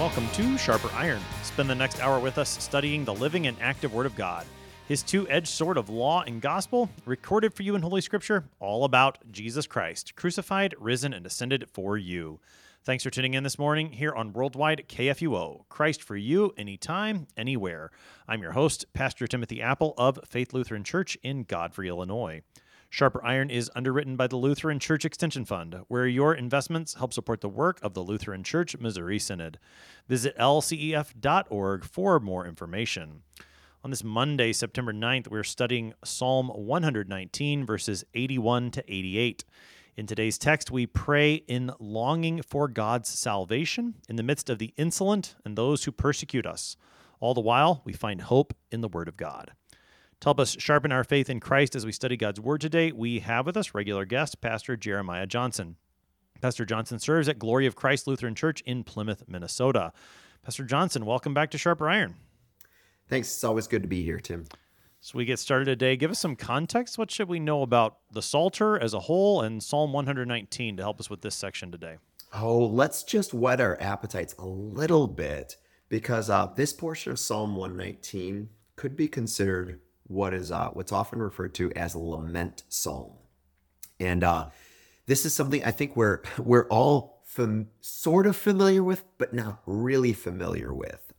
welcome to Sharper Iron. Spend the next hour with us studying the living and active Word of God, His two-edged sword of law and gospel, recorded for you in Holy Scripture, all about Jesus Christ, crucified, risen, and ascended for you. Thanks for tuning in this morning here on Worldwide KFUO, Christ for you, anytime, anywhere. I'm your host, Pastor Timothy Apple of Faith Lutheran Church in Godfrey, Illinois. Sharper Iron is underwritten by the Lutheran Church Extension Fund, where your investments help support the work of the Lutheran Church Missouri Synod. Visit lcef.org for more information. On this Monday, September 9th, we're studying Psalm 119, verses 81 to 88. In today's text, we pray in longing for God's salvation in the midst of the insolent and those who persecute us. All the while, we find hope in the Word of God. To help us sharpen our faith in Christ as we study God's Word today, we have with us regular guest, Pastor Jeremiah Johnson. Pastor Johnson serves at Glory of Christ Lutheran Church in Plymouth, Minnesota. Pastor Johnson, welcome back to Sharper Iron. Thanks. It's always good to be here, Tim. So we get started today. Give us some context. What should we know about the Psalter as a whole and Psalm 119 to help us with this section today? Oh, let's just whet our appetites a little bit because this portion of Psalm 119 could be considered what's often referred to as a lament psalm. And this is something I think we're all sort of familiar with, but not really familiar with.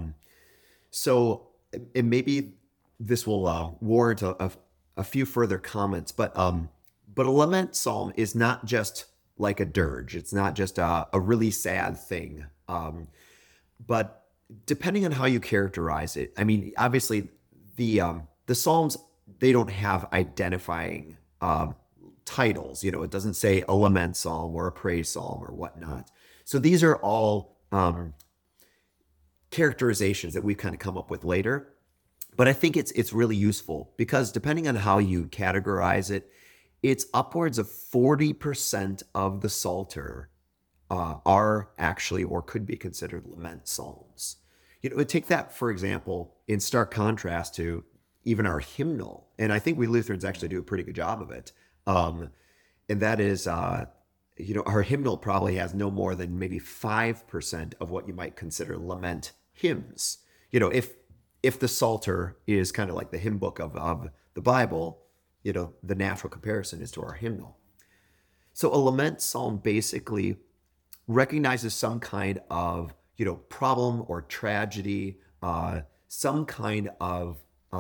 So maybe this will warrant a few further comments, but a lament psalm is not just like a dirge. It's not just a really sad thing. But depending on how you characterize it, I mean, obviously the Psalms, they don't have identifying titles. You know, it doesn't say a lament psalm or a praise psalm or whatnot. So these are all characterizations that we've kind of come up with later. But I think it's really useful because depending on how you categorize it, it's upwards of 40% of the Psalter are actually or could be considered lament psalms. You know, take that, for example, in stark contrast to even our hymnal. And I think we Lutherans actually do a pretty good job of it. And that is, our hymnal probably has no more than maybe 5% of what you might consider lament hymns. You know, if the Psalter is kind of like the hymn book of the Bible, you know, the natural comparison is to our hymnal. So a lament psalm basically recognizes some kind of, problem or tragedy, some kind of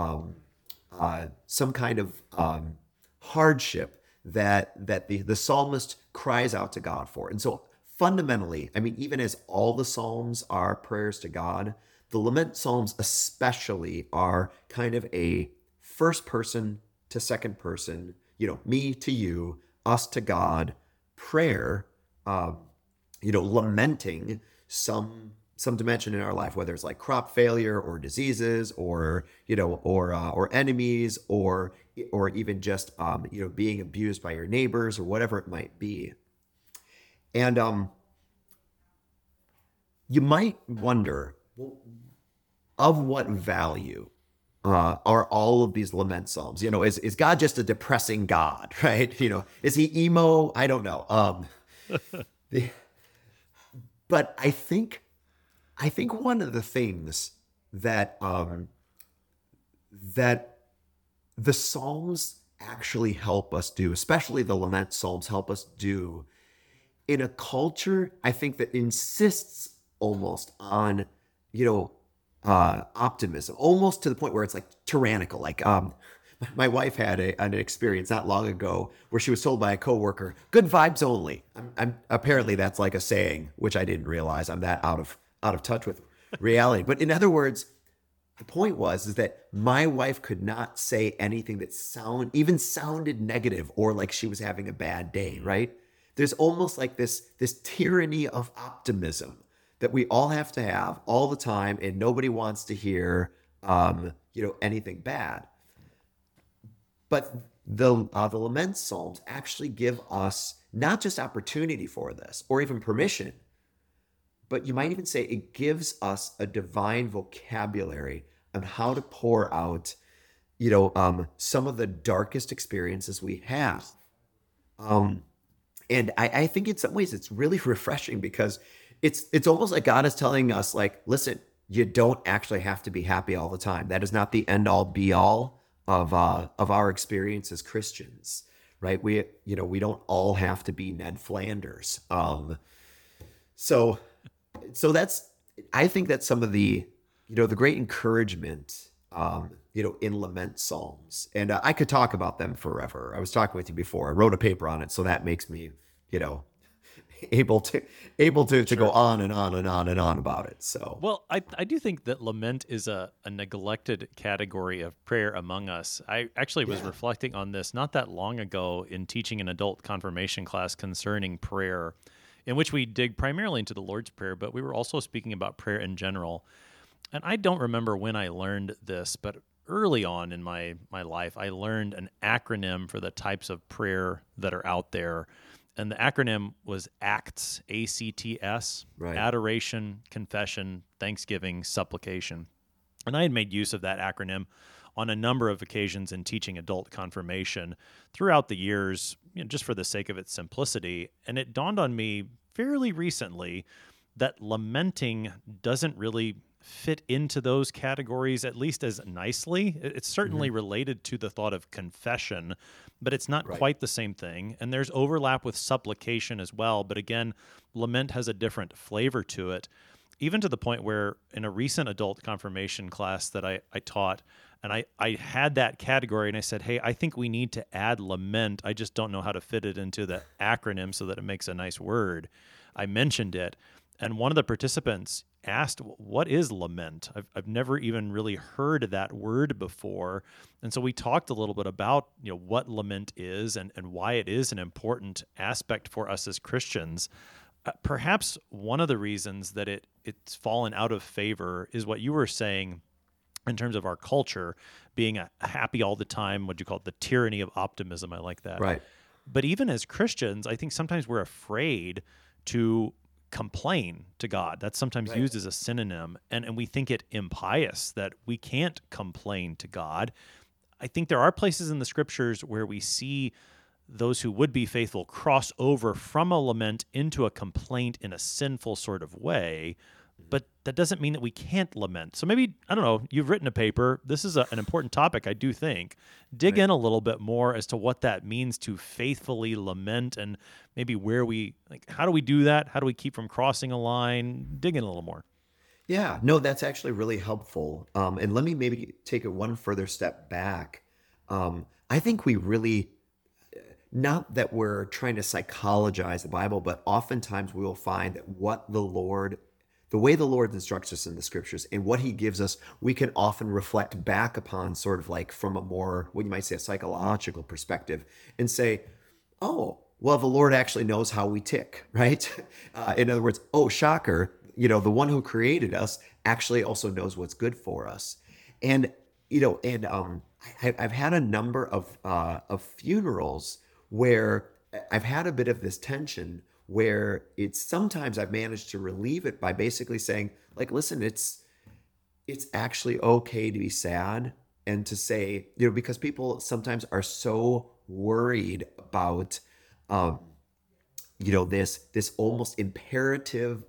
hardship that the psalmist cries out to God for. And so fundamentally, I mean, even as all the Psalms are prayers to God, the lament Psalms especially are kind of a first person to second person, me to you, us to God prayer, lamenting some dimension in our life, whether it's like crop failure or diseases or enemies or even just being abused by your neighbors or whatever it might be. And you might wonder, of what value are all of these lament psalms? Is God just a depressing God, right? Is he emo? I don't know. But I think one of the things that the Psalms actually help us do, especially the lament Psalms help us do, in a culture, I think, that insists almost on, optimism, almost to the point where it's like tyrannical. Like my wife had an experience not long ago where she was told by a coworker, "Good vibes only." I'm apparently that's like a saying, which I didn't realize. I'm that out of touch with reality. But in other words, the point is that my wife could not say anything that sounded negative or like she was having a bad day, right? There's almost like this tyranny of optimism that we all have to have all the time, and nobody wants to hear anything bad. But the lament psalms actually give us not just opportunity for this or even permission, but you might even say it gives us a divine vocabulary on how to pour out, some of the darkest experiences we have. And I think in some ways it's really refreshing because It's almost like God is telling us, like, listen, you don't actually have to be happy all the time. That is not the end all be all of our experience as Christians, right? We don't all have to be Ned Flanders. So that's, I think that some of the, the great encouragement, in lament psalms, and I could talk about them forever. I was talking with you before. I wrote a paper on it, so that makes me, you know, able to go on and on and on and on about it. So, Well, I do think that lament is a neglected category of prayer among us. I actually was reflecting on this not that long ago in teaching an adult confirmation class concerning prayer, in which we dig primarily into the Lord's Prayer, but we were also speaking about prayer in general. And I don't remember when I learned this, but early on in my life, I learned an acronym for the types of prayer that are out there. And the acronym was ACTS, ACTS, Right. Adoration, Confession, Thanksgiving, Supplication. And I had made use of that acronym on a number of occasions in teaching adult confirmation throughout the years, just for the sake of its simplicity. And it dawned on me fairly recently that lamenting doesn't really fit into those categories, at least as nicely. It's certainly related to the thought of confession, but it's not Right. quite the same thing. And there's overlap with supplication as well. But again, lament has a different flavor to it, even to the point where in a recent adult confirmation class that I taught, and I had that category, and I said, hey, I think we need to add lament. I just don't know how to fit it into the acronym so that it makes a nice word. I mentioned it, and one of the participants asked, what is lament? I've never even really heard that word before. And so we talked a little bit about, what lament is and why it is an important aspect for us as Christians. Perhaps one of the reasons that it's fallen out of favor is what you were saying in terms of our culture being happy all the time, what you call it, the tyranny of optimism. I like that. Right. But even as Christians, I think sometimes we're afraid to complain to God. That's sometimes used as a synonym, and we think it impious that we can't complain to God. I think there are places in the scriptures where we see those who would be faithful cross over from a lament into a complaint in a sinful sort of way, but that doesn't mean that we can't lament. So maybe, I don't know, you've written a paper. This is an important topic, I do think. Dig in a little bit more as to what that means to faithfully lament, and maybe how do we do that? How do we keep from crossing a line? Dig in a little more. Yeah, no, that's actually really helpful. And let me maybe take it one further step back. I think we really, not that we're trying to psychologize the Bible, but oftentimes we will find that the way the Lord instructs us in the scriptures and what he gives us, we can often reflect back upon sort of like from a more, what you might say, a psychological perspective and say, oh, well, the Lord actually knows how we tick, right? In other words, oh, shocker, the one who created us actually also knows what's good for us. And, I've had a number of funerals where I've had a bit of this tension where it's sometimes I've managed to relieve it by basically saying, like, listen, it's actually okay to be sad, and to say, because people sometimes are so worried about, this almost imperative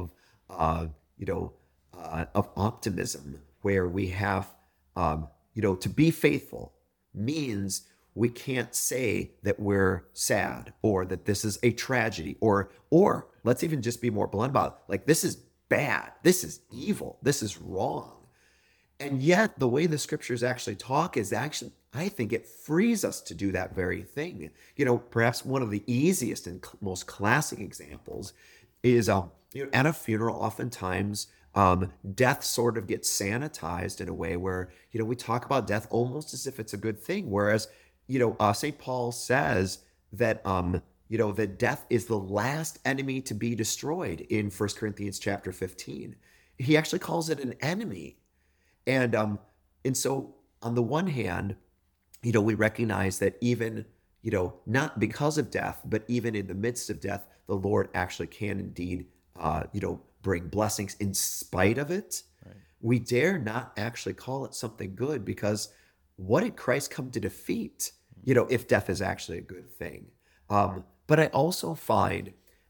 of optimism, where we have, to be faithful means we can't say that we're sad or that this is a tragedy, or let's even just be more blunt about it, like, this is bad, this is evil, this is wrong. And yet the way the scriptures actually talk is actually, I think it frees us to do that very thing. Perhaps one of the easiest and most classic examples is, at a funeral, oftentimes death sort of gets sanitized in a way where, we talk about death almost as if it's a good thing. Whereas, St. Paul says that, that death is the last enemy to be destroyed in 1 Corinthians chapter 15. He actually calls it an enemy. And so on the one hand, we recognize that even, not because of death, but even in the midst of death, the Lord actually can indeed, bring blessings in spite of it. Right. We dare not actually call it something good, because what did Christ come to defeat, if death is actually a good thing? But I also find,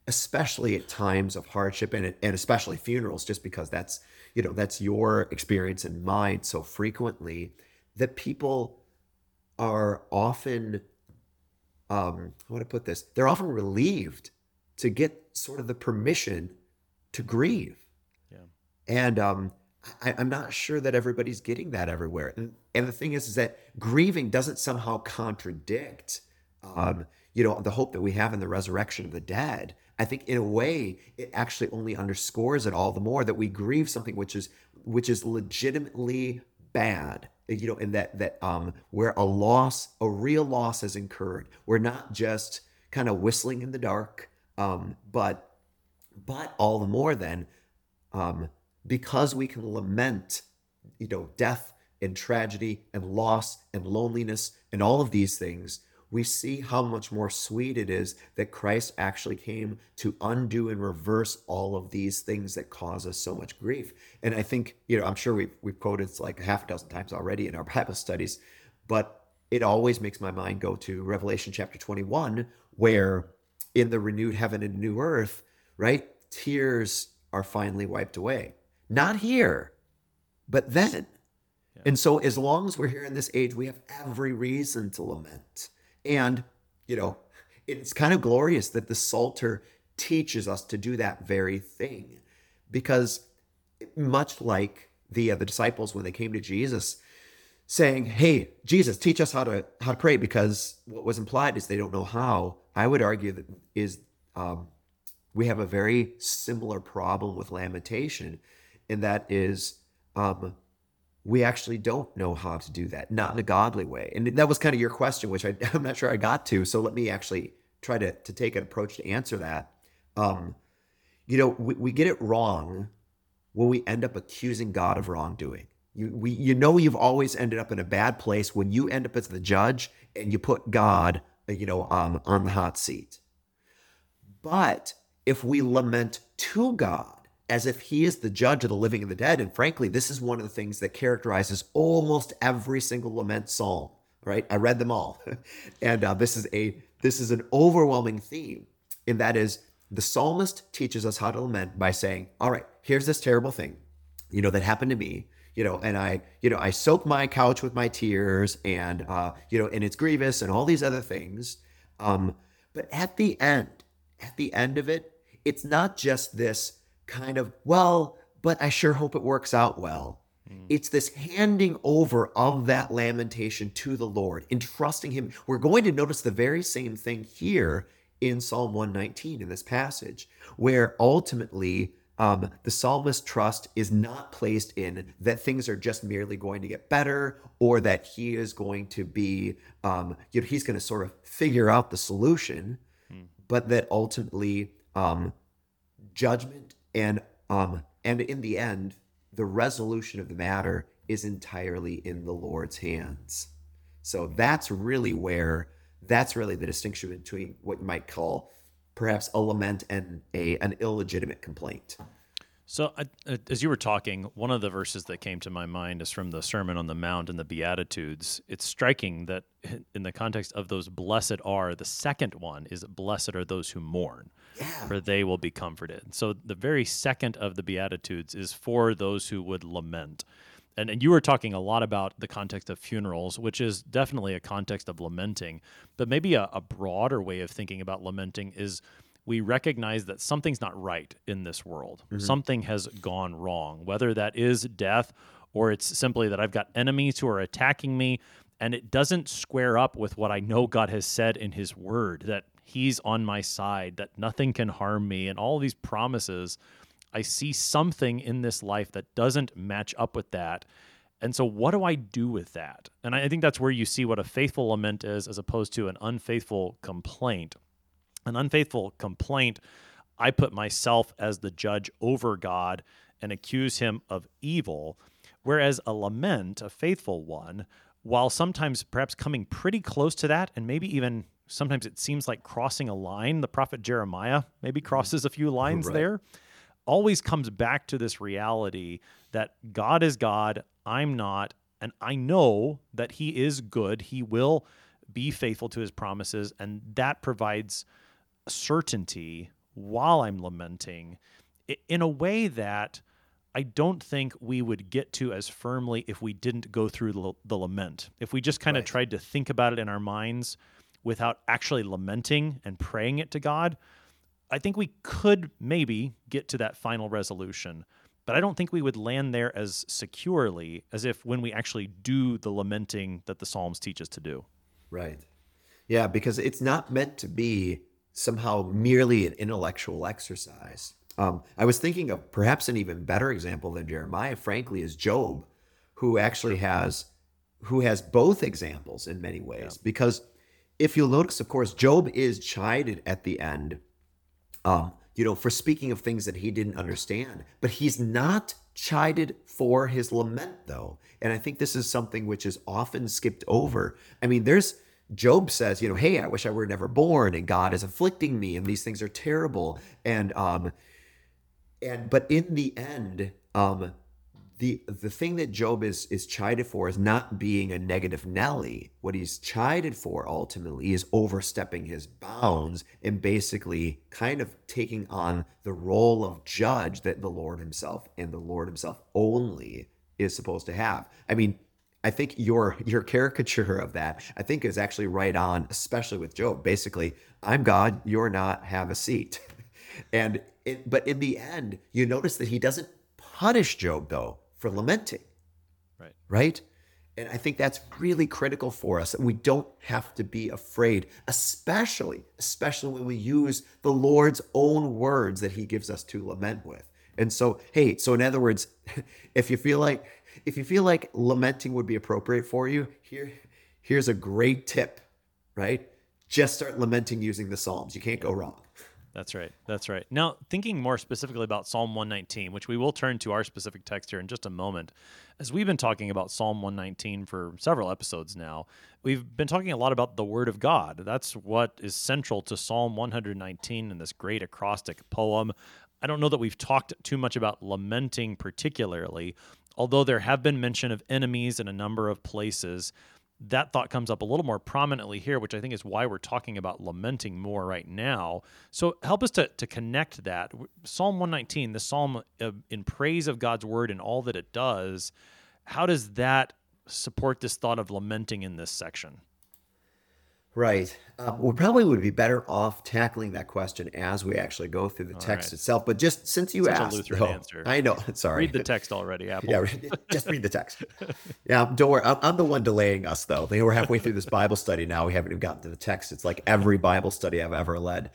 especially at times of hardship and especially funerals, just because that's, that's your experience and mine so frequently, that people are often, how would I put this? They're often relieved to get sort of the permission to grieve. Yeah. And I'm not sure that everybody's getting that everywhere. And the thing is that grieving doesn't somehow contradict, the hope that we have in the resurrection of the dead. I think in a way, it actually only underscores it all the more that we grieve something which is legitimately bad. And that where a real loss has incurred. We're not just kind of whistling in the dark, but all the more then, because we can lament, death and tragedy and loss and loneliness and all of these things, we see how much more sweet it is that Christ actually came to undo and reverse all of these things that cause us so much grief. And I think, I'm sure we've quoted it like a half a dozen times already in our Bible studies, but it always makes my mind go to Revelation chapter 21, where in the renewed heaven and new earth, right, tears are finally wiped away. Not here, but then. Yeah. And so as long as we're here in this age, we have every reason to lament. And, it's kind of glorious that the Psalter teaches us to do that very thing, because much like the disciples when they came to Jesus saying, "Hey, Jesus, teach us how to pray," because what was implied is they don't know how. I would argue that we have a very similar problem with lamentation, and that is we actually don't know how to do that, not in a godly way. And that was kind of your question, which I'm not sure I got to. So let me actually try to take an approach to answer that. We get it wrong when we end up accusing God of wrongdoing. You've always ended up in a bad place when you end up as the judge and you put God, on the hot seat. But if we lament to God as if he is the judge of the living and the dead, and frankly, this is one of the things that characterizes almost every single lament psalm, right? I read them all. And this is an overwhelming theme, and that is the psalmist teaches us how to lament by saying, all right, here's this terrible thing, that happened to me, and I soak my couch with my tears, and, and it's grievous and all these other things. But at the end of it, it's not just this kind of, well, but I sure hope it works out well. It's this handing over of that lamentation to the Lord, entrusting him. We're going to notice the very same thing here in Psalm 119 in this passage, where ultimately the psalmist's trust is not placed in that things are just merely going to get better, or that he is going to be, he's going to sort of figure out the solution, but that ultimately judgment and in the end, the resolution of the matter is entirely in the Lord's hands. So that's really the distinction between what you might call perhaps a lament and an illegitimate complaint. So as you were talking, one of the verses that came to my mind is from the Sermon on the Mount and the Beatitudes. It's striking that in the context of those blessed are, the second one is blessed are those who mourn, for they will be comforted. So the very second of the Beatitudes is for those who would lament. And you were talking a lot about the context of funerals, which is definitely a context of lamenting, but maybe a broader way of thinking about lamenting is we recognize that something's not right in this world. Mm-hmm. Something has gone wrong, whether that is death or it's simply that I've got enemies who are attacking me, and it doesn't square up with what I know God has said in his word, that he's on my side, that nothing can harm me, and all these promises. I see something in this life that doesn't match up with that. And so what do I do with that? And I think that's where you see what a faithful lament is as opposed to an unfaithful complaint. An unfaithful complaint, I put myself as the judge over God and accuse him of evil, whereas a lament, a faithful one, while sometimes perhaps coming pretty close to that, and maybe even sometimes it seems like crossing a line, the prophet Jeremiah maybe crosses a few lines there, always comes back to this reality that God is God, I'm not, and I know that he is good, he will be faithful to his promises, and that provides certainty while I'm lamenting in a way that I don't think we would get to as firmly if we didn't go through the lament. If we just kind of Right. tried to think about it in our minds without actually lamenting and praying it to God, I think we could maybe get to that final resolution. But I don't think we would land there as securely as if when we actually do the lamenting that the Psalms teach us to do. Right. Yeah, because it's not meant to be somehow merely an intellectual exercise. I was thinking of perhaps an even better example than Jeremiah, frankly, is Job, who actually has both examples in many Yeah. ways. Because if you'll notice, of course, Job is chided at the end, for speaking of things that he didn't understand, but he's not chided for his lament, though. And I think this is something which is often skipped over. I mean, Job says, hey, I wish I were never born, and God is afflicting me, and these things are terrible. But in the end, the thing that Job is chided for is not being a negative Nelly. What he's chided for ultimately is overstepping his bounds and basically kind of taking on the role of judge that the Lord himself and the Lord himself only is supposed to have. I mean, I think your caricature of that, I think, is actually right on, especially with Job. Basically, I'm God, you're not, have a seat. But in the end, you notice that he doesn't punish Job, though, for lamenting, Right. right? And I think that's really critical for us, that we don't have to be afraid, especially when we use the Lord's own words that he gives us to lament with. And so, so in other words, if you feel like lamenting would be appropriate for you, here's a great tip, right? Just start lamenting using the Psalms. You can't go wrong. That's right. That's right. Now, thinking more specifically about Psalm 119, which we will turn to our specific text here in just a moment, as we've been talking about Psalm 119 for several episodes now, we've been talking a lot about the Word of God. That's what is central to Psalm 119 and this great acrostic poem. I don't know that we've talked too much about lamenting particularly, although there have been mention of enemies in a number of places. That thought comes up a little more prominently here, which I think is why we're talking about lamenting more right now. So help us to connect that. Psalm 119, the psalm in praise of God's word and all that it does, how does that support this thought of lamenting in this section? Right. We probably would be better off tackling that question as we actually go through the text right. itself. But just since you Such asked, a Lutheran though, answer. I know. Sorry. Read the text already, Apple. Yeah, just read the text. Yeah, don't worry. I'm the one delaying us, though. We're halfway through this Bible study now. We haven't even gotten to the text. It's like every Bible study I've ever led.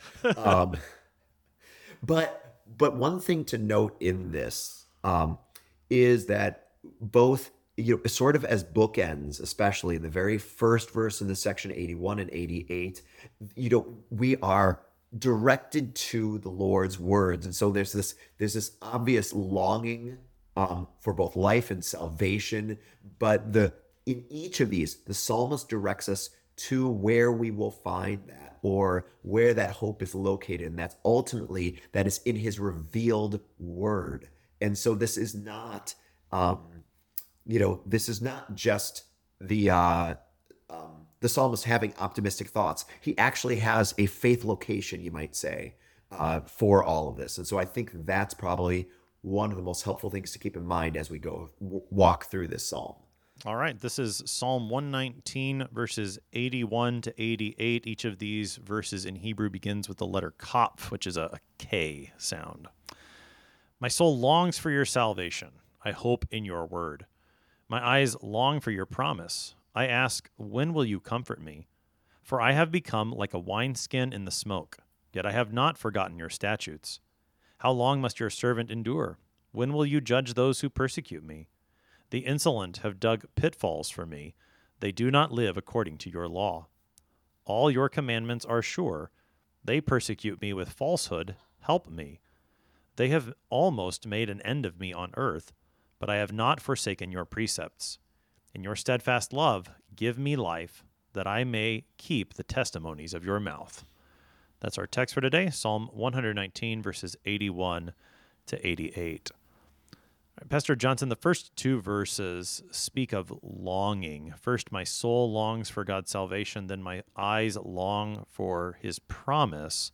But one thing to note in this is that both, sort of as bookends, especially in the very first verse in the section 81 and 88, we are directed to the Lord's words. And so there's this obvious longing for both life and salvation. But in each of these, the psalmist directs us to where we will find that, or where that hope is located. And that is in his revealed word. And so this is not, this is not just the psalmist having optimistic thoughts. He actually has a faith location, you might say, for all of this. And so I think that's probably one of the most helpful things to keep in mind as we go walk through this psalm. All right, this is Psalm 119, verses 81 to 88. Each of these verses in Hebrew begins with the letter Kaf, which is a K sound. My soul longs for your salvation. I hope in your word. My eyes long for your promise. I ask, when will you comfort me? For I have become like a wineskin in the smoke, yet I have not forgotten your statutes. How long must your servant endure? When will you judge those who persecute me? The insolent have dug pitfalls for me. They do not live according to your law. All your commandments are sure. They persecute me with falsehood. Help me. They have almost made an end of me on earth, but I have not forsaken your precepts. In your steadfast love, give me life, that I may keep the testimonies of your mouth. That's our text for today, Psalm 119, verses 81 to 88. Pastor Johnson, the first two verses speak of longing. First, my soul longs for God's salvation, then my eyes long for his promise.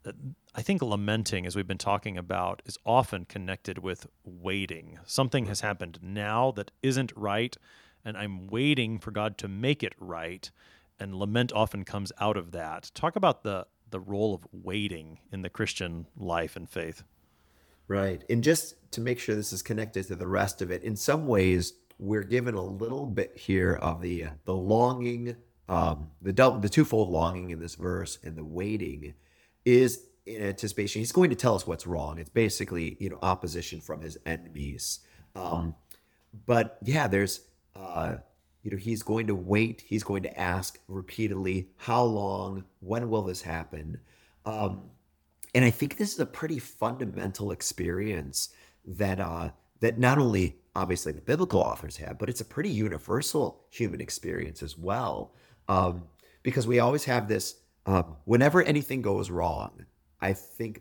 I think lamenting, as we've been talking about, is often connected with waiting. Something has happened now that isn't right, and I'm waiting for God to make it right. And lament often comes out of that. Talk about the role of waiting in the Christian life and faith. Right. And just to make sure this is connected to the rest of it, in some ways, we're given a little bit here of the longing, the twofold longing in this verse, and the waiting is in anticipation. He's going to tell us what's wrong. It's basically, opposition from his enemies. Um, but yeah, there's, he's going to wait. He's going to ask repeatedly, how long? When will this happen? Um, and I think this is a pretty fundamental experience that not only obviously the biblical authors have, but it's a pretty universal human experience as well. Um, because we always have this, whenever anything goes wrong, I think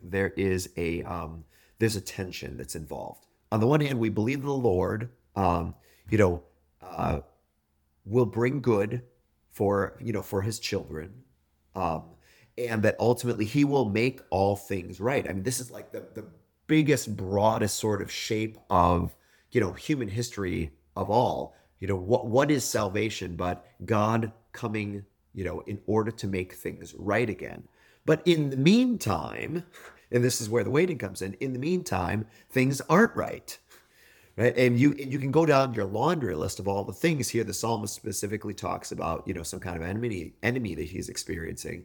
there's a tension that's involved. On the one hand, we believe the Lord, you know, uh, will bring good for his children, um, and that ultimately he will make all things right. I mean, this is like the biggest, broadest sort of shape of human history of all. What is salvation but God coming, in order to make things right again. But in the meantime, and this is where the waiting comes in the meantime, things aren't right. Right. And you can go down your laundry list of all the things here. The psalmist specifically talks about, some kind of enemy that he's experiencing.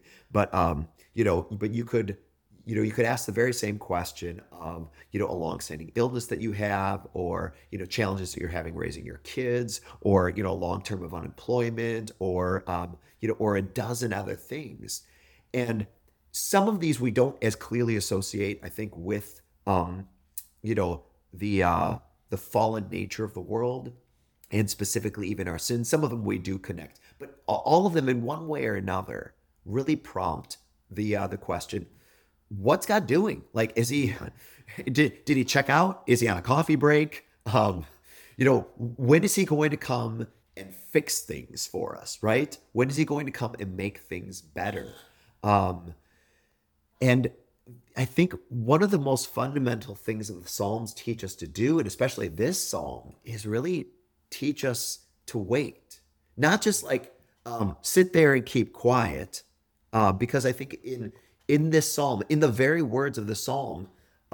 But you could ask the very same question of, a longstanding illness that you have, or, challenges that you're having raising your kids, or, long term of unemployment, or, or a dozen other things. And some of these we don't as clearly associate, I think, with, you know, the fallen nature of the world, and specifically even our sins. Some of them we do connect, but all of them in one way or another really prompt the question: what's God doing? Like, is he did he check out? Is he on a coffee break? When is he going to come and fix things for us? Right? When is he going to come and make things better? And I think one of the most fundamental things that the Psalms teach us to do, and especially this Psalm, is really teach us to wait. Not just like sit there and keep quiet, because I think in this Psalm, in the very words of the Psalm,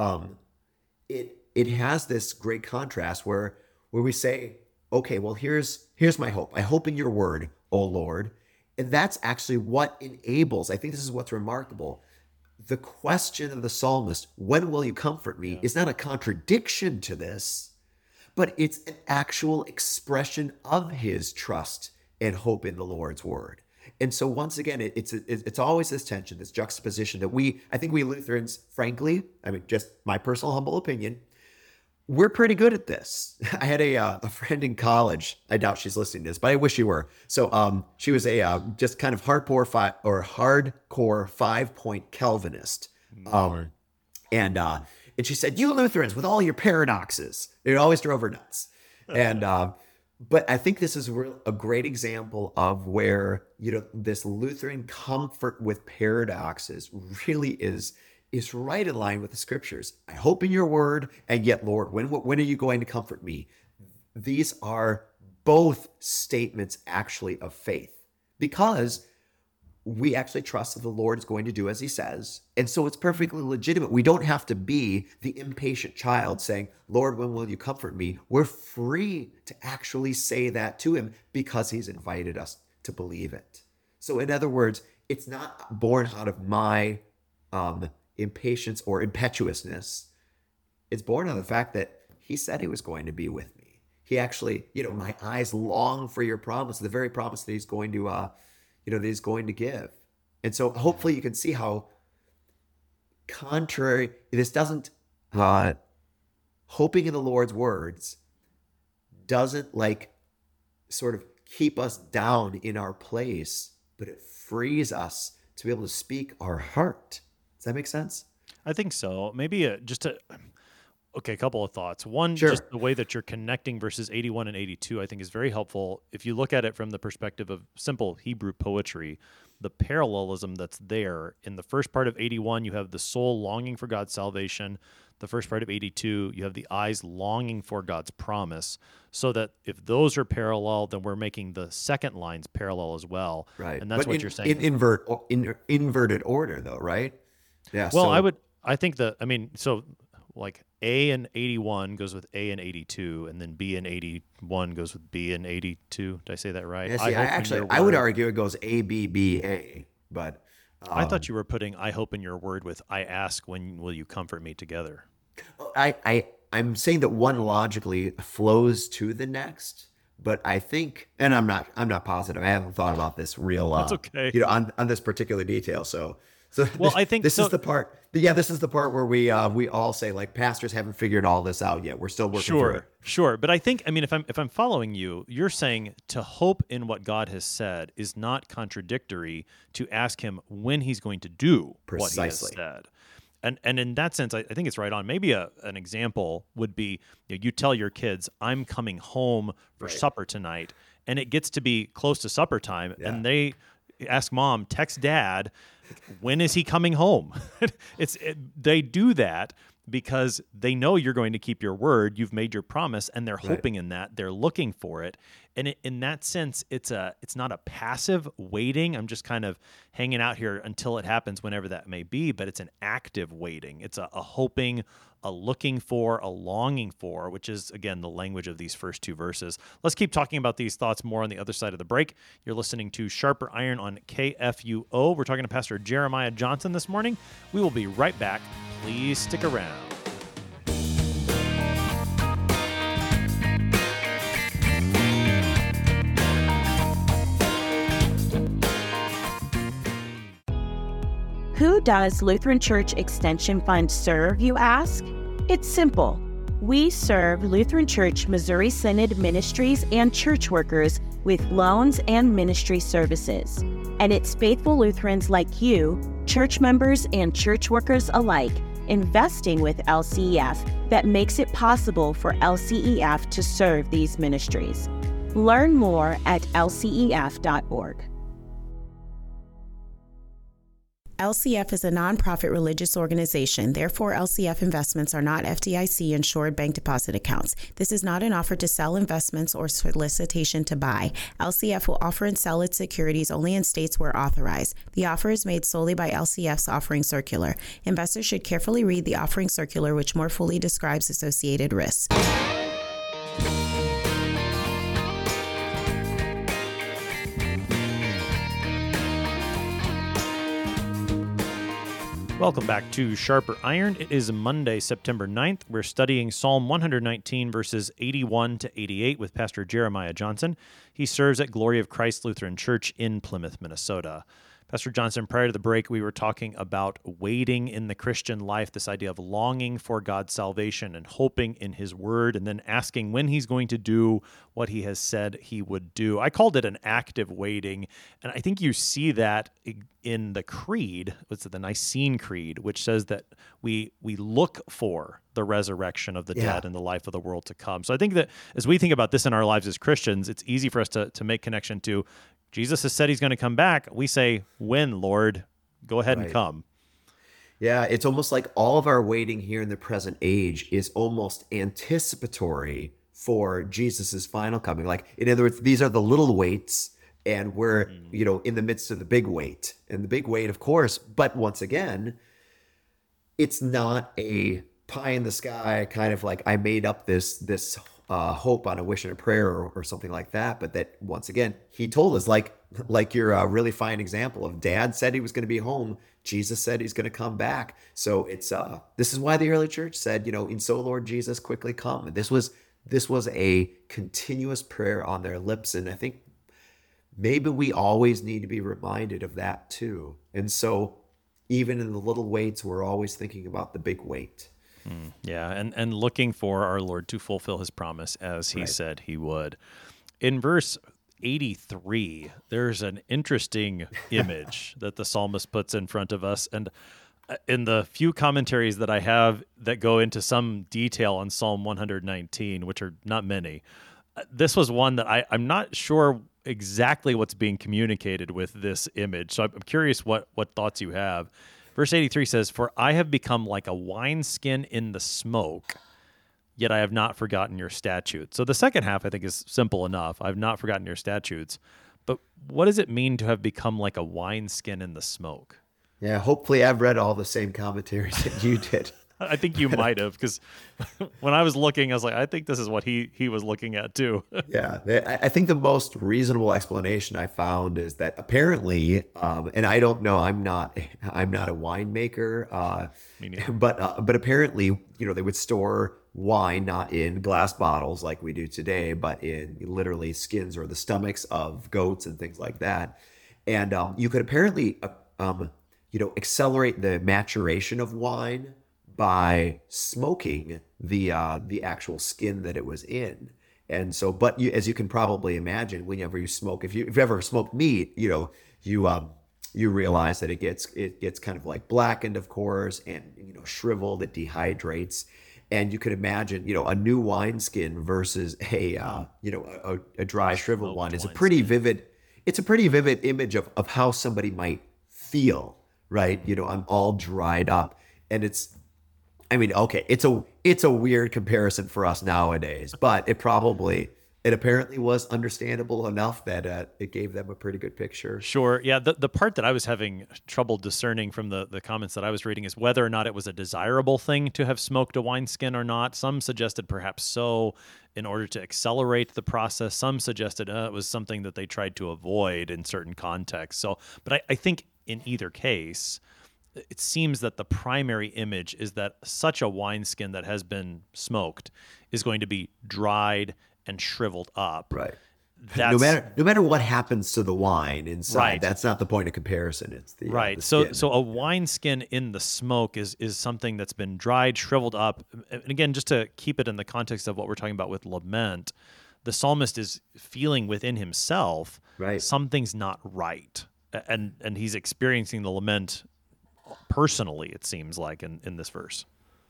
it has this great contrast where we say, okay, well, here's my hope. I hope in your word, O Lord. And that's actually what enables, I think this is what's remarkable. The question of the psalmist, when will you comfort me, is not a contradiction to this, but it's an actual expression of his trust and hope in the Lord's word. And so once again, it's always this tension, this juxtaposition that I think we Lutherans, frankly, I mean, just my personal humble opinion, we're pretty good at this. I had a friend in college. I doubt she's listening to this, but I wish she were. So she was a just kind of hardcore 5-point Calvinist. And she said, "You Lutherans with all your paradoxes." It always drove her nuts. And but I think this is a great example of where this Lutheran comfort with paradoxes really is right in line with the scriptures. I hope in your word, and yet, Lord, when are you going to comfort me? These are both statements actually of faith, because we actually trust that the Lord is going to do as he says. And so it's perfectly legitimate. We don't have to be the impatient child saying, "Lord, when will you comfort me?" We're free to actually say that to him because he's invited us to believe it. So in other words, it's not born out of my impatience or impetuousness. It's born out of the fact that he said he was going to be with me. He actually, my eyes long for your promise, the very promise that he's going to, that he's going to give. And so hopefully you can see how contrary this doesn't, hoping in the Lord's words doesn't like sort of keep us down in our place, but it frees us to be able to speak our heart. Does that make sense? I think so. Maybe just to Okay, a couple of thoughts. One, Sure. just the way that you're connecting verses 81 and 82, I think is very helpful. If you look at it from the perspective of simple Hebrew poetry, the parallelism that's there in the first part of 81, you have the soul longing for God's salvation. The first part of 82, you have the eyes longing for God's promise. So that if those are parallel, then we're making the second lines parallel as well. Right. And that's But what you're saying. in inverted order though, right? Yeah. Well, So I think so like A in 81 goes with A in 82, and then B in 81 goes with B in 82. Did I say that right? yeah, see, hope in your I would word. argue it goes ABBA, but I thought you were putting I hope in your word with I ask when will you comfort me together. I'm saying that one logically flows to the next, but I think, and I'm not positive. I haven't thought about this real, That's okay. on this particular detail. So Well, this, I think this so. is the part. Yeah, this is the part where we all say like pastors haven't figured all this out yet. We're still working through it. Sure. But I think, if I'm following you, you're saying to hope in what God has said is not contradictory to ask him when he's going to do what he has Precisely. said. And in that sense, I think it's right on. Maybe an example would be, you tell your kids, I'm coming home for Right. supper tonight, and it gets to be close to supper time, Yeah. and they ask mom, text dad, when is he coming home? They do that because they know you're going to keep your word. You've made your promise, and they're hoping in that. They're looking for it. And in that sense, it's not a passive waiting. I'm just kind of hanging out here until it happens, whenever that may be, but it's an active waiting. It's a hoping, a looking for, a longing for, which is, again, the language of these first two verses. Let's keep talking about these thoughts more on the other side of the break. You're listening to Sharper Iron on KFUO. We're talking to Pastor Jeremiah Johnson this morning. We will be right back. Please stick around. Who does Lutheran Church Extension Fund serve, you ask? It's simple. We serve Lutheran Church Missouri Synod ministries and church workers with loans and ministry services. And it's faithful Lutherans like you, church members and church workers alike, investing with LCEF that makes it possible for LCEF to serve these ministries. Learn more at lcef.org. LCF is a nonprofit religious organization. Therefore, LCF investments are not FDIC insured bank deposit accounts. This is not an offer to sell investments or solicitation to buy. LCF will offer and sell its securities only in states where authorized. The offer is made solely by LCF's offering circular. Investors should carefully read the offering circular, which more fully describes associated risks. Welcome back to Sharper Iron. It is Monday, September 9th. We're studying Psalm 119, verses 81 to 88 with Pastor Jeremiah Johnson. He serves at Glory of Christ Lutheran Church in Plymouth, Minnesota. Pastor Johnson, prior to the break, we were talking about waiting in the Christian life, this idea of longing for God's salvation and hoping in his word, and then asking when he's going to do what he has said he would do. I called it an active waiting, and I think you see that in the creed, what's it, the Nicene Creed, which says that we look for the resurrection of the dead and the life of the world to come. So I think that as we think about this in our lives as Christians, it's easy for us to make connection to Jesus has said he's going to come back. We say, when, Lord? Go ahead and come. Yeah, it's almost like all of our waiting here in the present age is almost anticipatory for Jesus's final coming. Like, in other words, these are the little waits, and we're, in the midst of the big wait. And the big wait, of course, but once again, it's not a pie in the sky kind of like I made up this hope on a wish and a prayer or something like that. But that, once again, he told us, like you're a really fine example of dad said he was going to be home. Jesus said he's going to come back. So it's this is why the early church said, "In so Lord Jesus, quickly come." And this was a continuous prayer on their lips. And I think maybe we always need to be reminded of that too. And so even in the little waits, we're always thinking about the big wait. Yeah, and looking for our Lord to fulfill his promise as he said he would. In verse 83, there's an interesting image that the psalmist puts in front of us. And in the few commentaries that I have that go into some detail on Psalm 119, which are not many, this was one that I'm not sure exactly what's being communicated with this image. So I'm curious what thoughts you have. Verse 83 says, "For I have become like a wineskin in the smoke, yet I have not forgotten your statutes." So the second half I think is simple enough. I've not forgotten your statutes. But what does it mean to have become like a wineskin in the smoke? Yeah, hopefully I've read all the same commentaries that you did. I think you might have, because when I was looking, I was like, I think this is what he was looking at too. Yeah, I think the most reasonable explanation I found is that apparently, and I don't know, I'm not a winemaker, Me neither. but apparently, they would store wine not in glass bottles like we do today, but in literally skins or the stomachs of goats and things like that. And you could apparently, accelerate the maturation of wine by smoking the actual skin that it was in. And so, but as you can probably imagine, whenever you smoke, if you've ever smoked meat, you realize that it gets kind of like blackened, of course, and shriveled. It dehydrates, and you could imagine, a new wineskin versus a dry shriveled one is a pretty vivid. It's a pretty vivid image of how somebody might feel, right? I'm all dried up, and it's a weird comparison for us nowadays, but it apparently was understandable enough that it gave them a pretty good picture. Sure. Yeah. The part that I was having trouble discerning from the comments that I was reading is whether or not it was a desirable thing to have smoked a wineskin or not. Some suggested perhaps so, in order to accelerate the process. Some suggested it was something that they tried to avoid in certain contexts. So, but I think in either case, it seems that the primary image is that such a wineskin that has been smoked is going to be dried and shriveled up. Right. That's, no matter what happens to the wine inside, right. That's not the point of comparison. It's the right. the So skin. a wineskin in the smoke is something that's been dried, shriveled up. And again, just to keep it in the context of what we're talking about with lament, the psalmist is feeling within himself Right. something's not right, and he's experiencing the lament personally, it seems like, in this verse.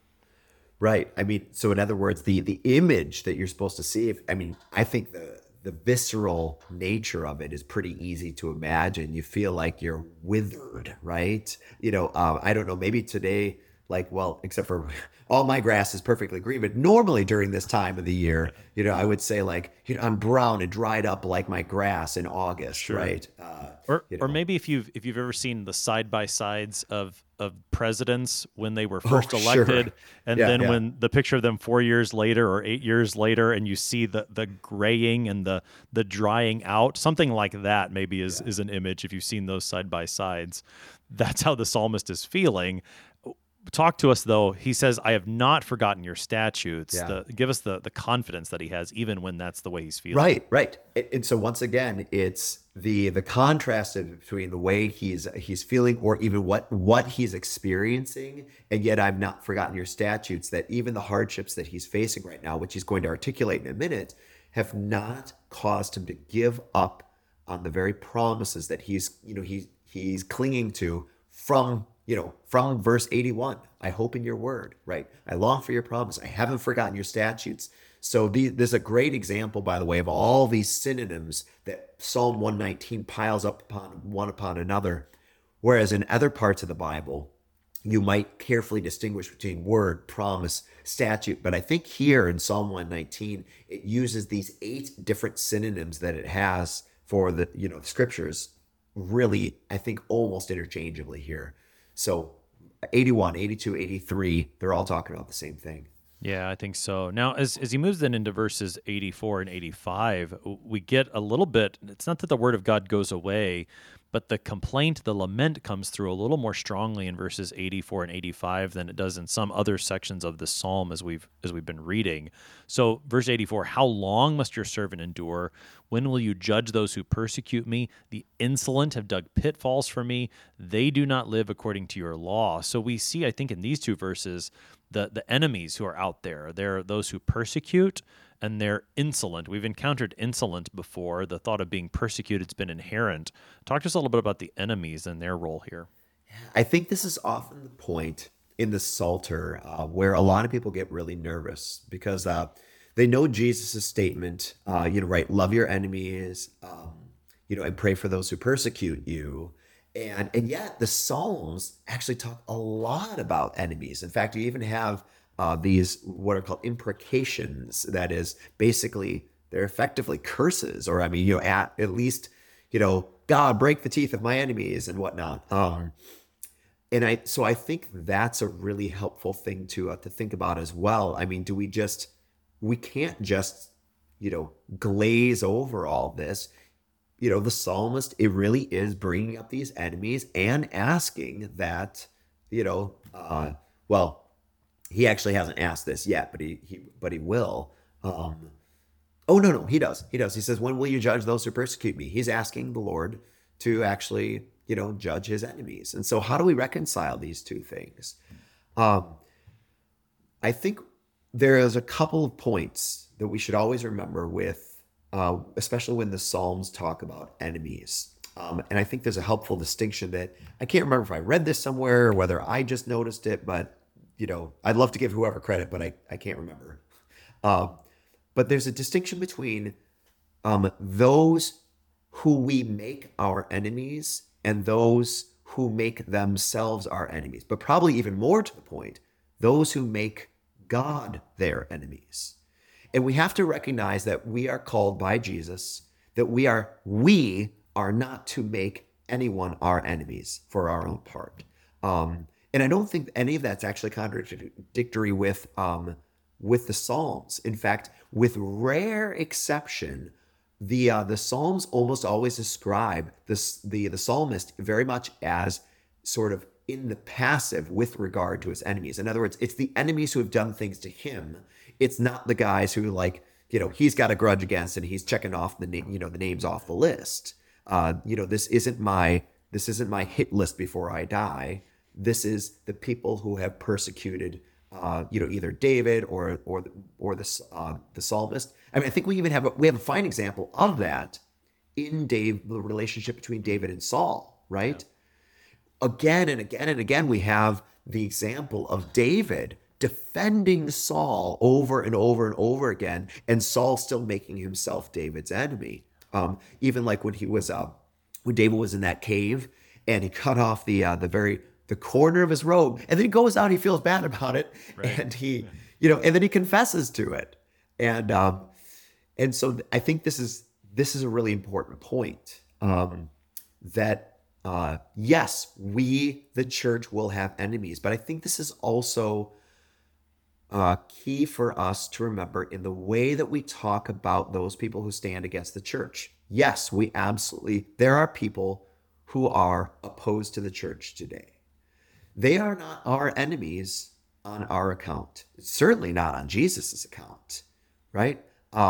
Right. So in other words, the image that you're supposed to see, I think the visceral nature of it is pretty easy to imagine. You feel like you're withered, right? I don't know, maybe today, except for all my grass is perfectly green, but normally during this time of the year, I would say I'm brown and dried up like my grass in August, Sure. right? Or maybe if you've ever seen the side by sides of presidents when they were first elected, sure. and Yeah, then yeah. when the picture of them 4 years later or 8 years later, and you see the graying and the drying out, something like that maybe is an image. If you've seen those side by sides, that's how the psalmist is feeling. Talk to us, though. He says, I have not forgotten your statutes. Yeah. Give us the confidence that he has, even when that's the way he's feeling. Right. And so once again, it's the contrast between the way he's feeling, or even what he's experiencing, and yet I've not forgotten your statutes. That even the hardships that he's facing right now, which he's going to articulate in a minute, have not caused him to give up on the very promises that he's clinging to from verse 81. I hope in your word, right? I long for your promise. I haven't forgotten your statutes. So there's a great example, by the way, of all these synonyms that Psalm 119 piles up upon another. Whereas in other parts of the Bible, you might carefully distinguish between word, promise, statute. But I think here in Psalm 119, it uses these 8 different synonyms that it has for the scriptures, really, I think, almost interchangeably here. So 81, 82, 83, they're all talking about the same thing. Yeah, I think so. Now, as he moves then into verses 84 and 85, we get a little bit, it's not that the word of God goes away, but the complaint, the lament comes through a little more strongly in verses 84 and 85 than it does in some other sections of the psalm as we've been reading. So verse 84, how long must your servant endure? When will you judge those who persecute me? The insolent have dug pitfalls for me. They do not live according to your law. So we see, I think, in these two verses, the enemies who are out there. They're those who persecute, and they're insolent. We've encountered insolent before. The thought of being persecuted has been inherent. Talk to us a little bit about the enemies and their role here. I think this is often the point in the Psalter where a lot of people get really nervous because they know Jesus' statement, right, love your enemies, and pray for those who persecute you. And yet the Psalms actually talk a lot about enemies. In fact, you even have these what are called imprecations. That is basically, they're effectively curses, or at least, God, break the teeth of my enemies and whatnot. So I think that's a really helpful thing to think about as well. I mean, we can't just, glaze over all this. The psalmist, it really is bringing up these enemies and asking that, well, he actually hasn't asked this yet, but he will. Oh, no, he does. He says, when will you judge those who persecute me? He's asking the Lord to actually, judge his enemies. And so how do we reconcile these two things? I think there is a couple of points that we should always remember with, especially when the Psalms talk about enemies. And I think there's a helpful distinction that I can't remember if I read this somewhere or whether I just noticed it, but, I'd love to give whoever credit, but I can't remember. But there's a distinction between those who we make our enemies and those who make themselves our enemies. But probably even more to the point, those who make God their enemies. And we have to recognize that we are called by Jesus, that we are not to make anyone our enemies for our own part. And I don't think any of that's actually contradictory with the Psalms. In fact, with rare exception, the Psalms almost always describe the psalmist very much as sort of in the passive with regard to his enemies. In other words, it's the enemies who have done things to him. It's not the guys who he's got a grudge against and he's checking off the names off the list. This isn't my hit list before I die. This is the people who have persecuted either David or the psalmist. I mean, I think we have a fine example of that in the relationship between David and Saul, right? Yeah. Again and again and again, we have the example of David defending Saul over and over and over again, and Saul still making himself David's enemy. Even like when David was in that cave and he cut off the corner of his robe, and then he goes out, he feels bad about it, right. And he, and then he confesses to it. And so I think this is a really important point, that yes, we, the church, will have enemies, but I think this is also key for us to remember in the way that we talk about those people who stand against the church. Yes, there are people who are opposed to the church today. They are not our enemies on our account. It's certainly not on Jesus's account, right?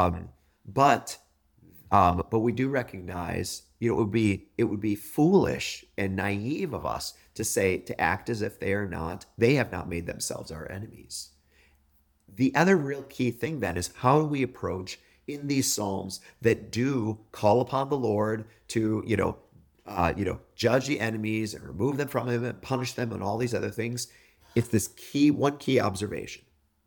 But we do recognize, it would be foolish and naive of us to act as if they have not made themselves our enemies. The other real key thing then is, how do we approach in these Psalms that do call upon the Lord to, judge the enemies and remove them from him and punish them and all these other things? It's this one key observation.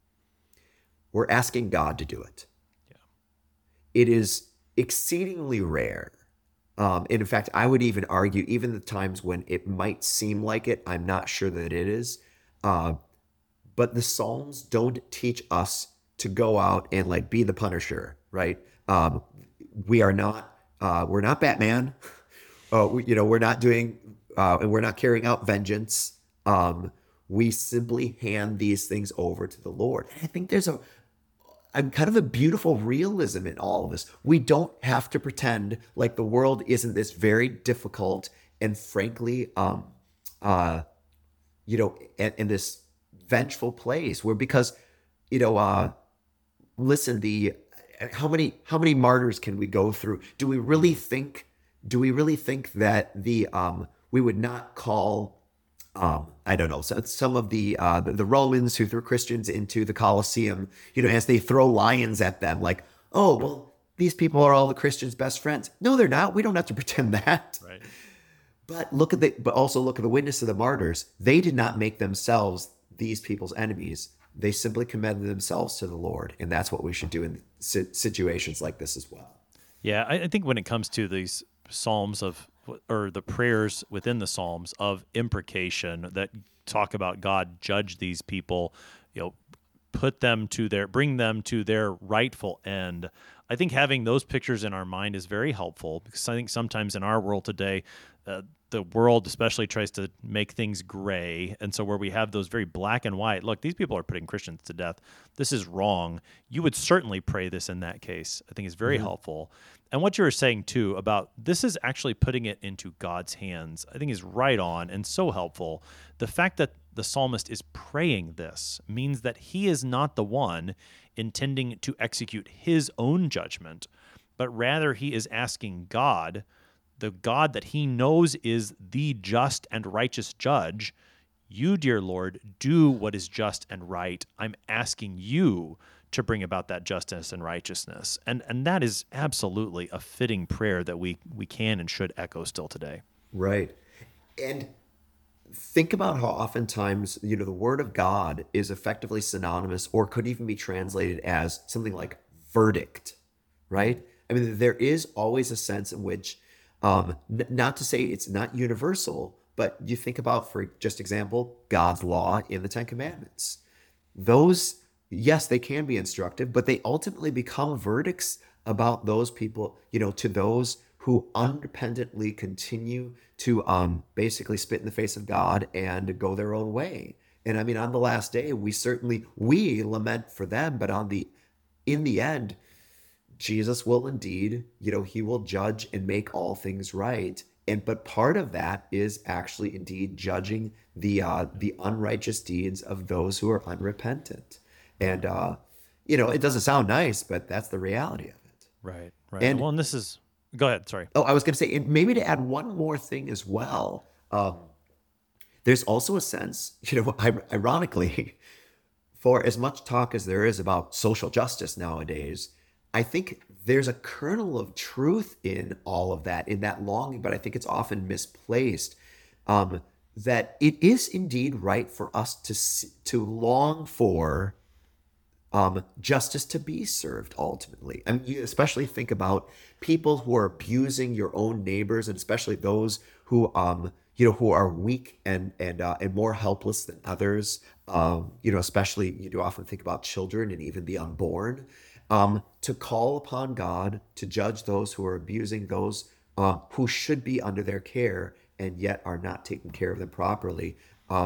We're asking God to do it. Yeah. It is exceedingly rare. And in fact, I would even argue, even the times when it might seem like it, I'm not sure that it is. But the Psalms don't teach us to go out and be the Punisher, right? We're not Batman. We're not doing, and we're not carrying out vengeance. We simply hand these things over to the Lord. And I think there's kind of a beautiful realism in all of this. We don't have to pretend like the world isn't this very difficult and frankly, in this vengeful place because, listen, how many martyrs can we go through? Do we really think that we would not call, some of the Romans who threw Christians into the Colosseum, as they throw lions at them, like, oh, well, these people are all the Christians' best friends. No, they're not. We don't have to pretend that. Right. But also look at the witness of the martyrs. They did not make themselves these people's enemies. They simply commended themselves to the Lord, and that's what we should do in situations like this as well. Yeah, I think when it comes to these psalms or the prayers within the psalms of imprecation that talk about God judge these people, bring them to their rightful end. I think having those pictures in our mind is very helpful, because I think sometimes in our world today, the world especially tries to make things gray. And so where we have those very black and white, look, these people are putting Christians to death. This is wrong. You would certainly pray this in that case. I think is very helpful. And what you were saying too about this is actually putting it into God's hands, I think is right on and so helpful. The fact that the psalmist is praying this means that he is not the one intending to execute his own judgment, but rather he is asking God, the God that he knows is the just and righteous judge, you, dear Lord, do what is just and right. I'm asking you to bring about that justice and righteousness. And that is absolutely a fitting prayer that we can and should echo still today. Right. And think about how oftentimes, the word of God is effectively synonymous or could even be translated as something like verdict, right? I mean, there is always a sense in which, not to say it's not universal, but you think about, for just example, God's law in the Ten Commandments. Those, yes, they can be instructive, but they ultimately become verdicts about those people, to those who independently continue to basically spit in the face of God and go their own way. And I mean, on the last day, we lament for them, but in the end, Jesus will indeed, he will judge and make all things right. But part of that is actually indeed judging the unrighteous deeds of those who are unrepentant. And it doesn't sound nice, but that's the reality of it. Right. And this is, go ahead. Sorry. Oh, I was going to say, and maybe to add one more thing as well. There's also a sense, ironically, for as much talk as there is about social justice nowadays, I think there's a kernel of truth in all of that, in that longing, but I think it's often misplaced, that it is indeed right for us to long for justice to be served ultimately. I mean, you especially think about people who are abusing your own neighbors, and especially those who who are weak and more helpless than others. Especially you do often think about children and even the unborn. To call upon God to judge those who are abusing those who should be under their care and yet are not taking care of them properly.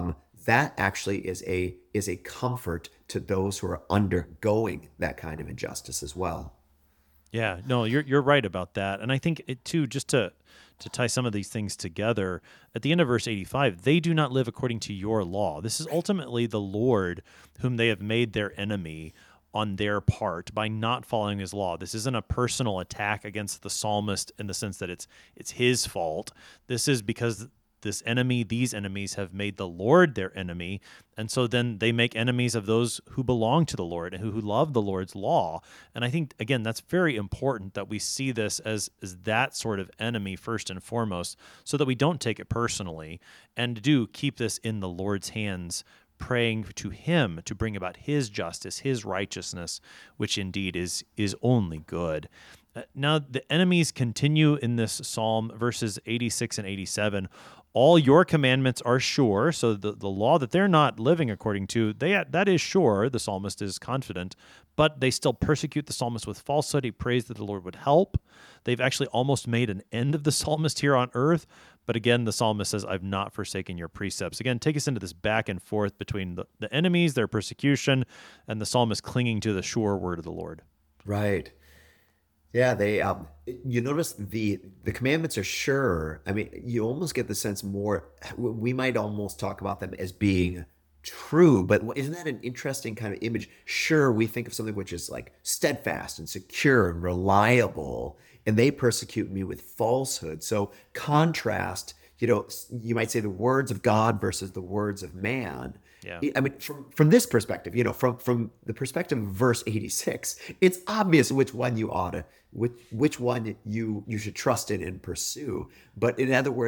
That actually is a comfort to those who are undergoing that kind of injustice as well. Yeah, no, you're right about that. And I think it too, just to tie some of these things together, at the end of verse 85, they do not live according to your law. This is ultimately the Lord whom they have made their enemy on their part by not following his law. This isn't a personal attack against the psalmist in the sense that it's his fault. This is because these enemies have made the Lord their enemy, and so then they make enemies of those who belong to the Lord and who love the Lord's law. And I think, again, that's very important that we see this as that sort of enemy first and foremost, so that we don't take it personally and do keep this in the Lord's hands, praying to him to bring about his justice, his righteousness, which indeed is only good. Now, the enemies continue in this psalm, verses 86 and 87. All your commandments are sure. So the law that they're not living according to, that is sure, the psalmist is confident, but they still persecute the psalmist with falsehood. He prays that the Lord would help. They've actually almost made an end of the psalmist here on earth. But again, the psalmist says, I've not forsaken your precepts. Again, take us into this back and forth between the enemies, their persecution, and the psalmist clinging to the sure word of the Lord. Right. Yeah, they you notice the commandments are sure. I mean, you almost get the sense more, we might almost talk about them as being true, but isn't that an interesting kind of image? Sure, we think of something which is like steadfast and secure and reliable, and they persecute me with falsehood. So contrast, you might say the words of God versus the words of man. Yeah. I mean, from this perspective, from the perspective of verse 86, it's obvious which one you ought to, which one you should trust in and pursue. But in other words,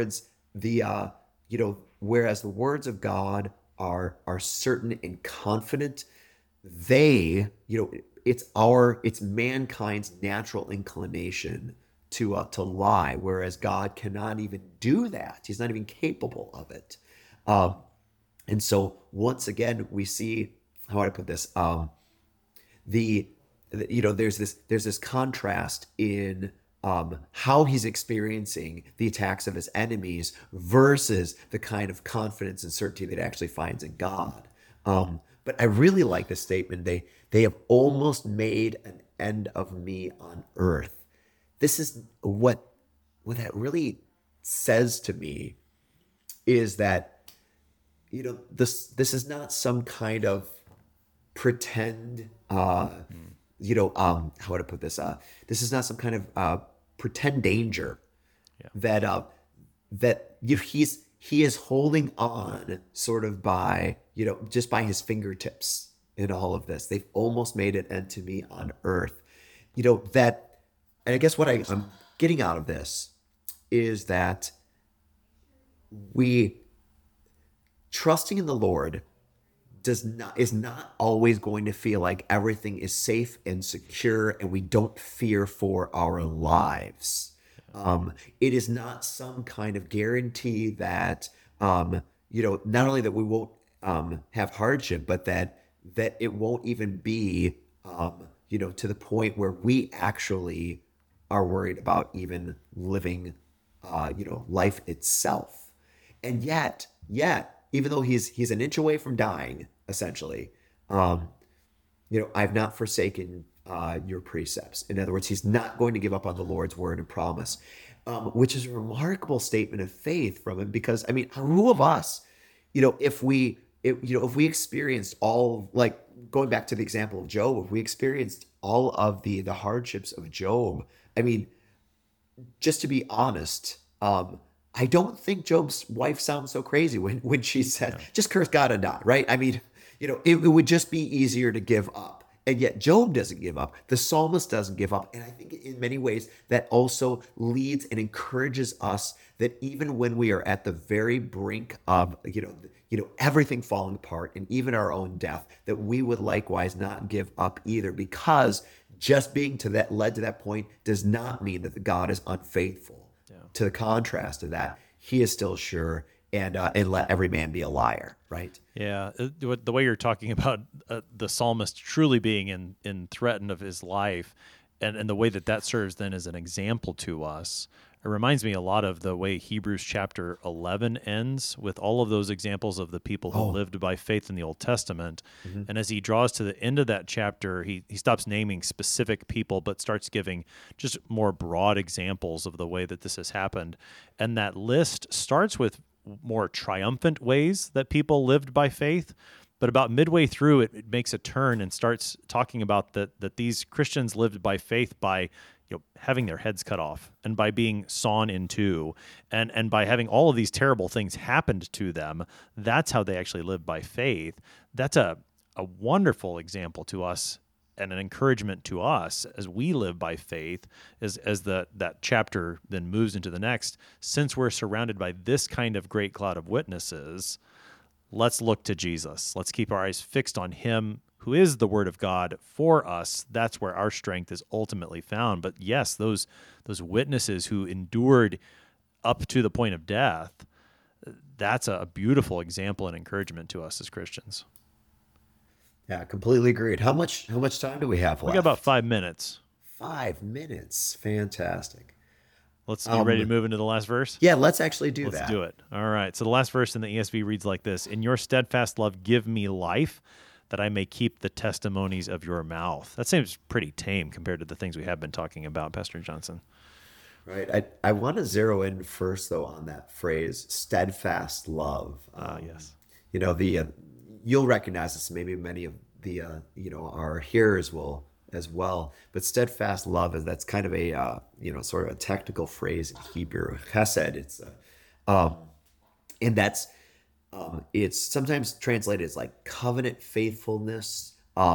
whereas the words of God are certain and confident, they, it's mankind's natural inclination to lie, whereas God cannot even do that. He's not even capable of it. And so once again, we see, how would I put this? There's this contrast in how he's experiencing the attacks of his enemies versus the kind of confidence and certainty that he actually finds in God. But I really like this statement. They have almost made an end of me on earth. This is what that really says to me, is that, this is not some kind of pretend, how would I put this? This is not some kind of pretend danger that he is holding on sort of by, just by his fingertips in all of this. They've almost made an end to me on earth. And I guess what I'm getting out of this is that trusting in the Lord is not always going to feel like everything is safe and secure and we don't fear for our lives. It is not some kind of guarantee that, not only that we won't have hardship, but that it won't even be, to the point where we actually are worried about even living, life itself. And yet, even though he's an inch away from dying, essentially, I've not forsaken your precepts. In other words, he's not going to give up on the Lord's word and promise, which is a remarkable statement of faith from him. Because who of us, if we experienced all, like going back to the example of Job, if we experienced all of the hardships of Job, just to be honest, I don't think Job's wife sounds so crazy when she said, just curse God and die, right? It would just be easier to give up. And yet Job doesn't give up. The psalmist doesn't give up. And I think in many ways that also leads and encourages us that even when we are at the very brink of, everything falling apart and even our own death, that we would likewise not give up either, because just being led to that point does not mean that God is unfaithful. To the contrast of that, he is still sure, and let every man be a liar, right? Yeah, the way you're talking about the psalmist truly being in threat of his life, and the way that serves then as an example to us, it reminds me a lot of the way Hebrews chapter 11 ends, with all of those examples of the people who lived by faith in the Old Testament. Mm-hmm. And as he draws to the end of that chapter, he stops naming specific people, but starts giving just more broad examples of the way that this has happened. And that list starts with more triumphant ways that people lived by faith, but about midway through it makes a turn and starts talking about that these Christians lived by faith by having their heads cut off, and by being sawn in two, and by having all of these terrible things happened to them. That's how they actually lived by faith. That's a wonderful example to us and an encouragement to us as we live by faith, as that chapter then moves into the next. Since we're surrounded by this kind of great cloud of witnesses, let's look to Jesus. Let's keep our eyes fixed on him who is the Word of God for us. That's where our strength is ultimately found. But yes, those witnesses who endured up to the point of death, that's a beautiful example and encouragement to us as Christians. Yeah, completely agreed. How much time do we have left? We got about 5 minutes. 5 minutes. Fantastic. You ready to move into the last verse? Yeah, let's actually do that. Let's do it. All right. So the last verse in the ESV reads like this: "In your steadfast love, give me life, that I may keep the testimonies of your mouth." That seems pretty tame compared to the things we have been talking about, Pastor Johnson. Right. I want to zero in first, though, on that phrase, steadfast love. Yes. You'll recognize this. Maybe many of the, our hearers will as well. But steadfast love that's kind of a, sort of a technical phrase in Hebrew. Chesed. It's, and that's, it's sometimes translated as like covenant faithfulness,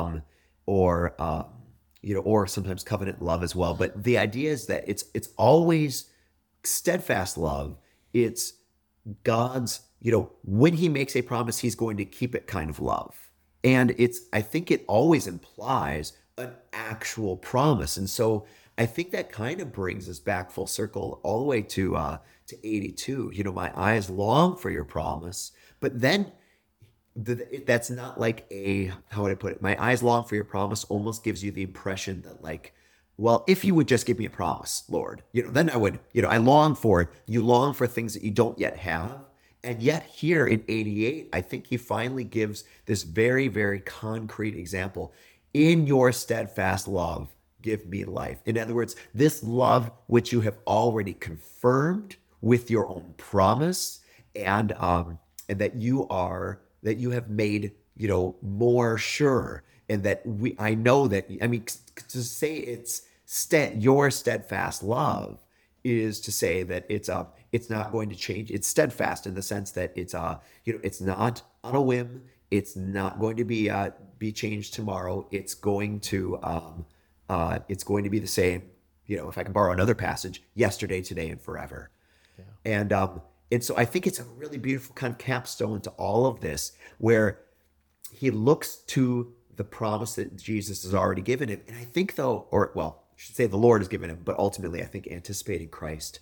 or sometimes covenant love as well. But the idea is that it's always steadfast love. It's God's, when he makes a promise, he's going to keep it kind of love. And I think it always implies an actual promise. And so I think that kind of brings us back full circle all the way to 82. My eyes long for your promise, but then that's not like how would I put it? My eyes long for your promise almost gives you the impression that like, well, if you would just give me a promise, Lord, then I would, I long for it. You long for things that you don't yet have. And yet here in 88, I think he finally gives this very, very concrete example. In your steadfast love, give me life. In other words, this love which you have already confirmed with your own promise, and that you have made, more sure, and that I know that, to say it's your steadfast love is to say that it's not going to change. It's steadfast in the sense that it's not on a whim. It's not going to be changed tomorrow. It's going to be the same. If I can borrow another passage, yesterday, today, and forever. Yeah. And so I think it's a really beautiful kind of capstone to all of this, where he looks to the promise that Jesus has already given him. And I think I should say the Lord has given him, but ultimately I think anticipating Christ.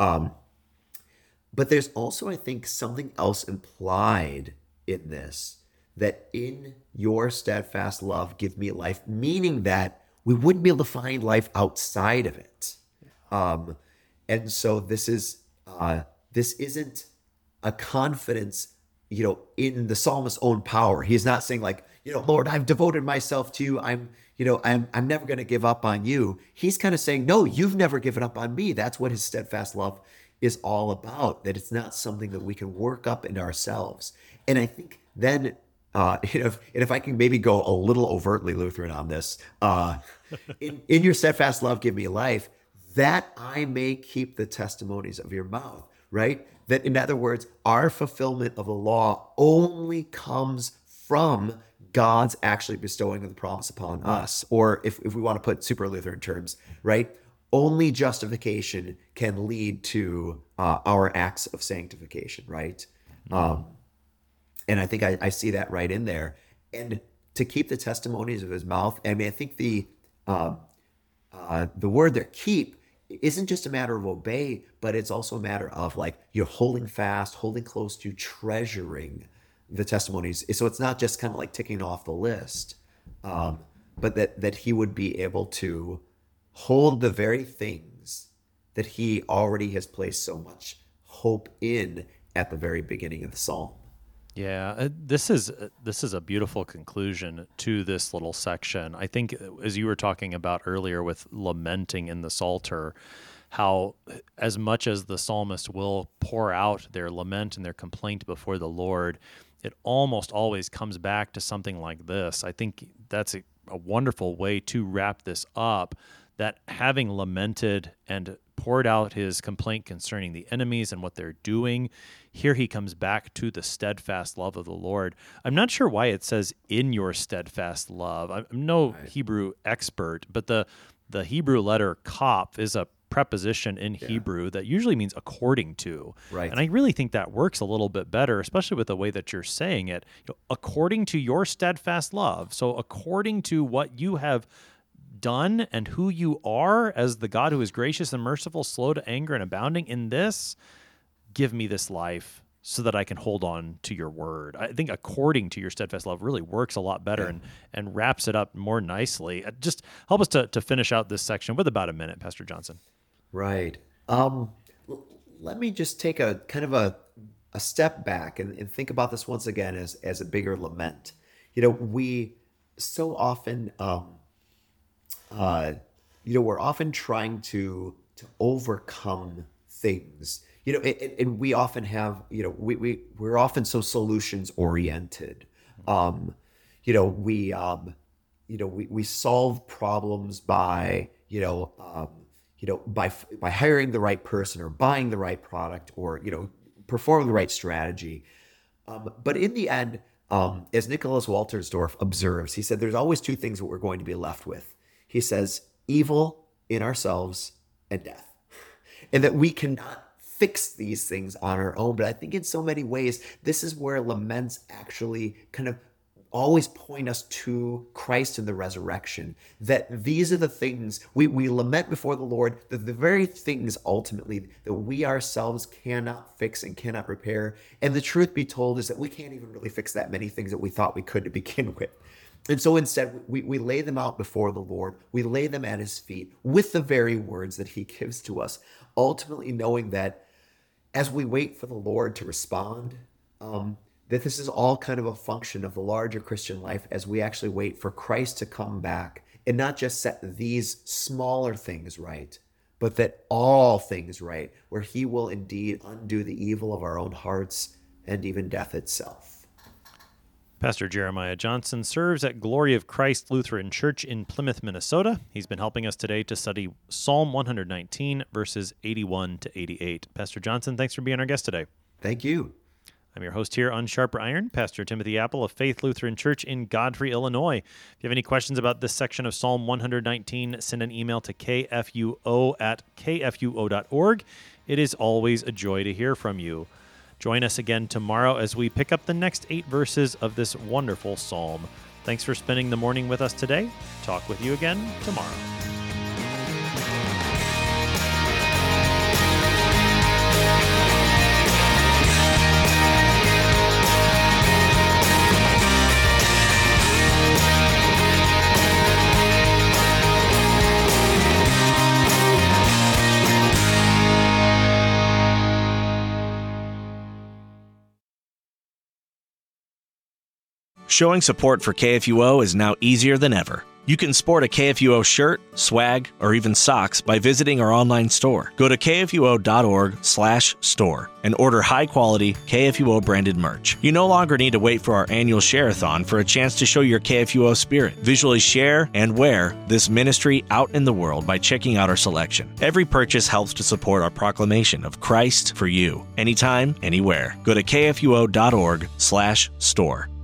But there's also, I think, something else implied in this, that in your steadfast love, give me life, meaning that we wouldn't be able to find life outside of it. And so this isn't a confidence, in the psalmist's own power. He's not saying like, Lord, I've devoted myself to you. I'm never going to give up on you. He's kind of saying, no, you've never given up on me. That's what his steadfast love is all about, that it's not something that we can work up in ourselves. And I think then, if I can maybe go a little overtly Lutheran on this, in your steadfast love, give me life, that I may keep the testimonies of your mouth, right? That in other words, our fulfillment of the law only comes from God's actually bestowing of the promise upon us. Or if we want to put super Lutheran terms, right? Only justification can lead to our acts of sanctification, right? And I think I see that right in there. And to keep the testimonies of his mouth, I think the word there, keep, isn't just a matter of obey, but it's also a matter of like you're holding fast, holding close to, treasuring the testimonies. So it's not just kind of like ticking off the list, but that he would be able to hold the very things that he already has placed so much hope in at the very beginning of the psalm. Yeah, this is a beautiful conclusion to this little section. I think, as you were talking about earlier with lamenting in the Psalter, how as much as the psalmist will pour out their lament and their complaint before the Lord, it almost always comes back to something like this. I think that's a wonderful way to wrap this up, that having lamented and poured out his complaint concerning the enemies and what they're doing, here he comes back to the steadfast love of the Lord. I'm not sure why it says in your steadfast love. I'm no Hebrew expert, but the Hebrew letter kaf is a preposition in Hebrew that usually means according to. Right. And I really think that works a little bit better, especially with the way that you're saying it. According to your steadfast love. So according to what you have done and who you are as the God who is gracious and merciful, slow to anger and abounding in this, give me this life so that I can hold on to your word. I think according to your steadfast love really works a lot better and wraps it up more nicely. Just help us to finish out this section with about a minute, Pastor Johnson. Right. Let me just take a kind of a step back and think about this once again as a bigger lament. We so often, we're often trying to overcome things, and we often have, we're often so solutions oriented. We solve problems by, by hiring the right person or buying the right product or, performing the right strategy. But in the end, as Nicholas Waltersdorf observes, he said, there's always two things that we're going to be left with. He says, evil in ourselves and death. And that we cannot fix these things on our own. But I think in so many ways, this is where laments actually kind of always point us to Christ and the resurrection, that these are the things we lament before the Lord, that the very things ultimately that we ourselves cannot fix and cannot repair. And the truth be told is that we can't even really fix that many things that we thought we could to begin with. And so instead, we lay them out before the Lord. We lay them at his feet with the very words that he gives to us, ultimately knowing that as we wait for the Lord to respond, that this is all kind of a function of the larger Christian life as we actually wait for Christ to come back and not just set these smaller things right, but that all things right, where he will indeed undo the evil of our own hearts and even death itself. Pastor Jeremiah Johnson serves at Glory of Christ Lutheran Church in Plymouth, Minnesota. He's been helping us today to study Psalm 119, verses 81 to 88. Pastor Johnson, thanks for being our guest today. Thank you. I'm your host here on Sharper Iron, Pastor Timothy Apple of Faith Lutheran Church in Godfrey, Illinois. If you have any questions about this section of Psalm 119, send an email to kfuo@kfuo.org. It is always a joy to hear from you. Join us again tomorrow as we pick up the next 8 verses of this wonderful psalm. Thanks for spending the morning with us today. Talk with you again tomorrow. Showing support for KFUO is now easier than ever. You can sport a KFUO shirt, swag, or even socks by visiting our online store. Go to kfuo.org/store and order high-quality KFUO-branded merch. You no longer need to wait for our annual share-a-thon for a chance to show your KFUO spirit. Visually share and wear this ministry out in the world by checking out our selection. Every purchase helps to support our proclamation of Christ for you, anytime, anywhere. Go to kfuo.org/store.